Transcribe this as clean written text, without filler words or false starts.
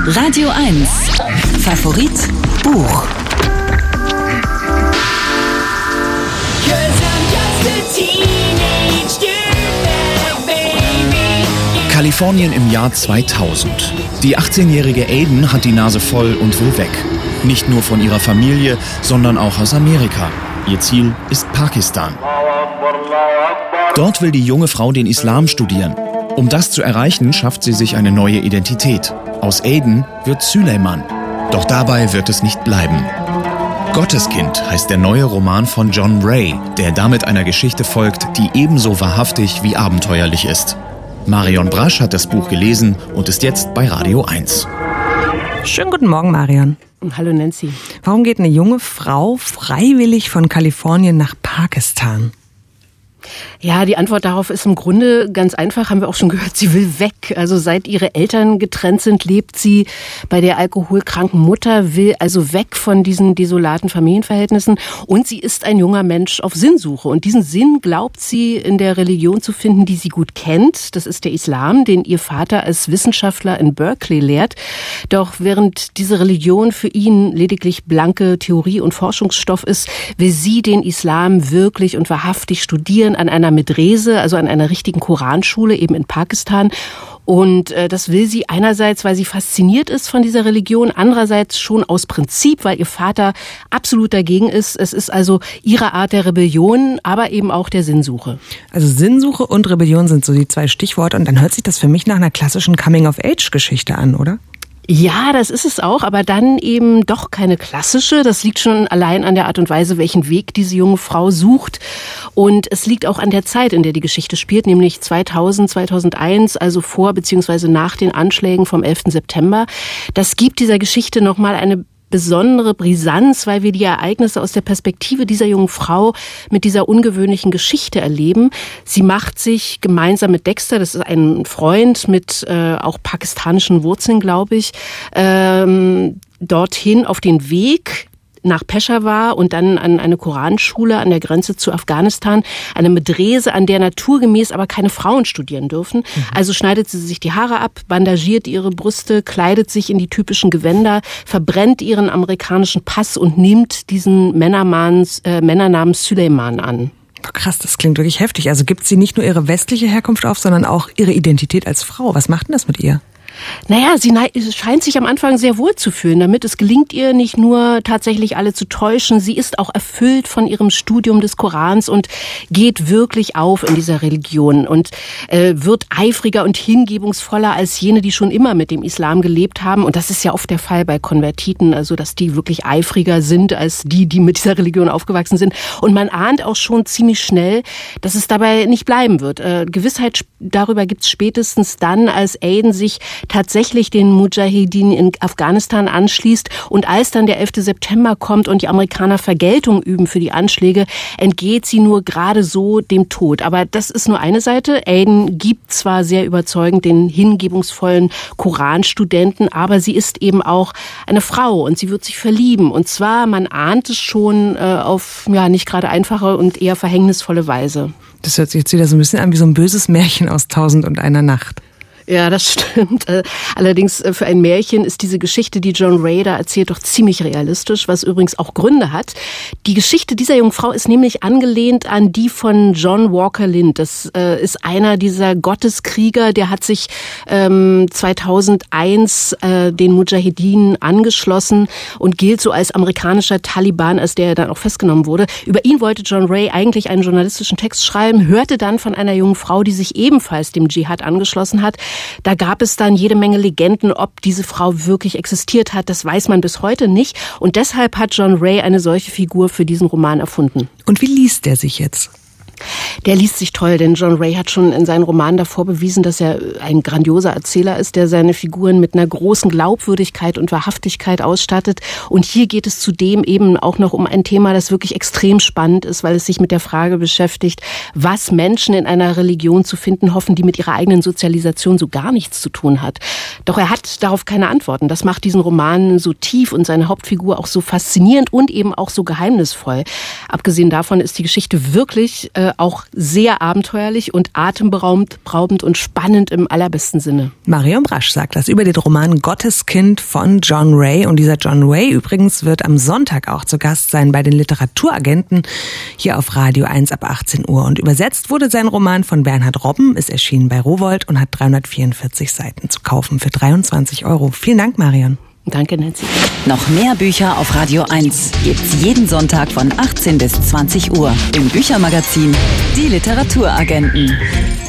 Radio 1. Favorit Buch. Kalifornien im Jahr 2000. Die 18-jährige Aiden hat die Nase voll und will weg. Nicht nur von ihrer Familie, sondern auch aus Amerika. Ihr Ziel ist Pakistan. Dort will die junge Frau den Islam studieren. Um das zu erreichen, schafft sie sich eine neue Identität. Aus Aiden wird Süleyman. Doch dabei wird es nicht bleiben. Gotteskind heißt der neue Roman von John Ray, der damit einer Geschichte folgt, die ebenso wahrhaftig wie abenteuerlich ist. Marion Brasch hat das Buch gelesen und ist jetzt bei Radio 1. Schönen guten Morgen, Marion. Hallo Nancy. Warum geht eine junge Frau freiwillig von Kalifornien nach Pakistan? Ja, die Antwort darauf ist im Grunde ganz einfach, haben wir auch schon gehört, sie will weg. Also seit ihre Eltern getrennt sind, lebt sie bei der alkoholkranken Mutter, will also weg von diesen desolaten Familienverhältnissen. Und sie ist ein junger Mensch auf Sinnsuche. Und diesen Sinn glaubt sie in der Religion zu finden, die sie gut kennt. Das ist der Islam, den ihr Vater als Wissenschaftler in Berkeley lehrt. Doch während diese Religion für ihn lediglich blanke Theorie und Forschungsstoff ist, will sie den Islam wirklich und wahrhaftig studieren an einer Medrese, also an einer richtigen Koranschule eben in Pakistan. Und das will sie einerseits, weil sie fasziniert ist von dieser Religion, andererseits schon aus Prinzip, weil ihr Vater absolut dagegen ist. Es ist also ihre Art der Rebellion, aber eben auch der Sinnsuche. Also Sinnsuche und Rebellion sind so die zwei Stichworte und dann hört sich das für mich nach einer klassischen Coming-of-Age-Geschichte an, oder? Ja, das ist es auch, aber dann eben doch keine klassische. Das liegt schon allein an der Art und Weise, welchen Weg diese junge Frau sucht. Und es liegt auch an der Zeit, in der die Geschichte spielt, nämlich 2000, 2001, also vor bzw. nach den Anschlägen vom 11. September. Das gibt dieser Geschichte nochmal eine besondere Brisanz, weil wir die Ereignisse aus der Perspektive dieser jungen Frau mit dieser ungewöhnlichen Geschichte erleben. Sie macht sich gemeinsam mit Dexter, das ist ein Freund mit auch pakistanischen Wurzeln, glaube ich, dorthin auf den Weg nach Peschawar und dann an eine Koranschule an der Grenze zu Afghanistan, eine Medrese, an der naturgemäß aber keine Frauen studieren dürfen. Also schneidet sie sich die Haare ab, bandagiert ihre Brüste, kleidet sich in die typischen Gewänder, verbrennt ihren amerikanischen Pass und nimmt diesen Männernamen Süleyman an. Krass, das klingt wirklich heftig. Also gibt sie nicht nur ihre westliche Herkunft auf, sondern auch ihre Identität als Frau. Was macht denn das mit ihr? Naja, sie scheint sich am Anfang sehr wohl zu fühlen damit. Es gelingt ihr nicht nur tatsächlich alle zu täuschen, sie ist auch erfüllt von ihrem Studium des Korans und geht wirklich auf in dieser Religion und wird eifriger und hingebungsvoller als jene, die schon immer mit dem Islam gelebt haben. Und das ist ja oft der Fall bei Konvertiten, also dass die wirklich eifriger sind als die mit dieser Religion aufgewachsen sind. Und man ahnt auch schon ziemlich schnell, dass es dabei nicht bleiben wird. Gewissheit darüber gibt es spätestens dann, als Aiden sich tatsächlich den Mujahedin in Afghanistan anschließt und als dann der 11. September kommt und die Amerikaner Vergeltung üben für die Anschläge, entgeht sie nur gerade so dem Tod. Aber das ist nur eine Seite. Aiden gibt zwar sehr überzeugend den hingebungsvollen Koranstudenten, aber sie ist eben auch eine Frau und sie wird sich verlieben. Und zwar, man ahnt es schon, auf nicht gerade einfache und eher verhängnisvolle Weise. Das hört sich jetzt wieder so ein bisschen an wie so ein böses Märchen aus 1001 Nacht. Ja, das stimmt. Allerdings für ein Märchen ist diese Geschichte, die John Ray da erzählt, doch ziemlich realistisch, was übrigens auch Gründe hat. Die Geschichte dieser jungen Frau ist nämlich angelehnt an die von John Walker Lind. Das ist einer dieser Gotteskrieger, der hat sich 2001 den Mujahedin angeschlossen und gilt so als amerikanischer Taliban, als der dann auch festgenommen wurde. Über ihn wollte John Ray eigentlich einen journalistischen Text schreiben, hörte dann von einer jungen Frau, die sich ebenfalls dem Dschihad angeschlossen hat. Da gab es dann jede Menge Legenden, ob diese Frau wirklich existiert hat. Das weiß man bis heute nicht. Und deshalb hat John Ray eine solche Figur für diesen Roman erfunden. Und wie liest der sich jetzt? Der liest sich toll, denn John Ray hat schon in seinen Romanen davor bewiesen, dass er ein grandioser Erzähler ist, der seine Figuren mit einer großen Glaubwürdigkeit und Wahrhaftigkeit ausstattet. Und hier geht es zudem eben auch noch um ein Thema, das wirklich extrem spannend ist, weil es sich mit der Frage beschäftigt, was Menschen in einer Religion zu finden hoffen, die mit ihrer eigenen Sozialisation so gar nichts zu tun hat. Doch er hat darauf keine Antworten. Das macht diesen Roman so tief und seine Hauptfigur auch so faszinierend und eben auch so geheimnisvoll. Abgesehen davon ist die Geschichte wirklich auch sehr abenteuerlich und atemberaubend und spannend im allerbesten Sinne. Marion Brasch sagt das über den Roman Gotteskind von John Ray. Und dieser John Ray übrigens wird am Sonntag auch zu Gast sein bei den Literaturagenten hier auf Radio 1 ab 18 Uhr. Und übersetzt wurde sein Roman von Bernhard Robben, ist erschienen bei Rowohlt und hat 344 Seiten zu kaufen für 23 €. Vielen Dank, Marion. Danke, Nancy. Noch mehr Bücher auf Radio 1 gibt's jeden Sonntag von 18 bis 20 Uhr im Büchermagazin Die Literaturagenten.